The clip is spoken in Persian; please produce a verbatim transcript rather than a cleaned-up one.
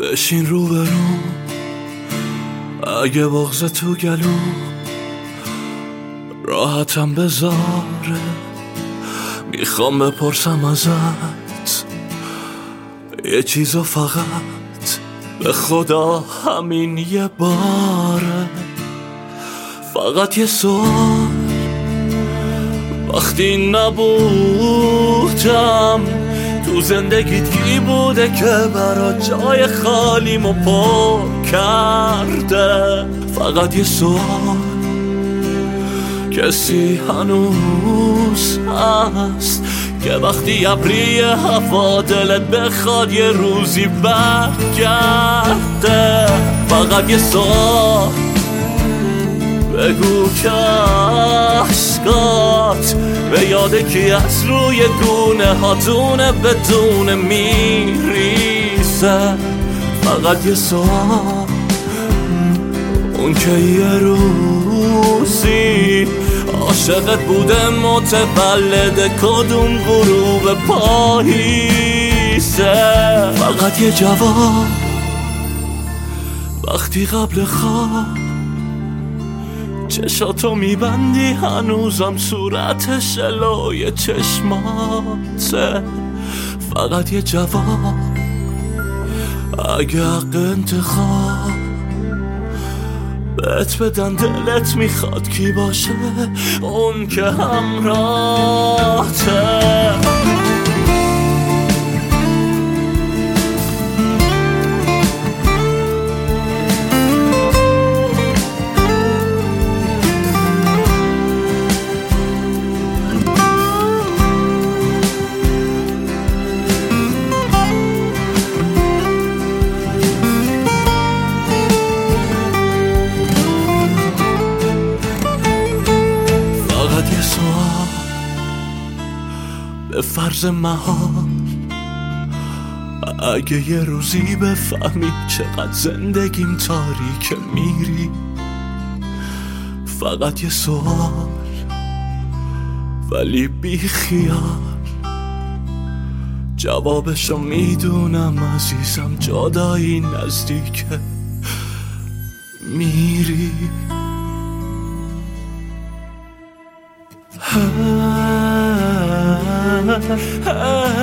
بشین رو برو، اگه بغض تو گلو راحتم بذاره. میخوام بپرسم ازت یه چیزو، فقط به خدا همین یه باره. فقط یه سوال، وقتی نبودم تو زندگیت کی بوده که برا جای خالیمو پر کرده؟ فقط یه سوال، کسی هنوز هست که وقتی ابری هوا دلت بخواد یه روزی برگرده؟ فقط یه سوال، بگو که عشقات به یاد کی از روی گونه هاتونه بدون میریزه. فقط یه سوال، اون که یه روزی عاشقت بوده متولد کدوم غروب پاییزه. فقط یه جواب، وقتی قبل خواب چشاتو میبندی هنوزم صورت شلوی چشماته. فقط یه جواب، اگه حق انتخاب بهت بدن دلت میخواد کی باشه اون که همراهته؟ به فرض محال اگه یه روزی بفهمی چقدر زندگیم تاریکه میری، فقط یه سوال ولی بی خیال، جوابشو میدونم عزیزم، جدایی نزدیکه میری. Ah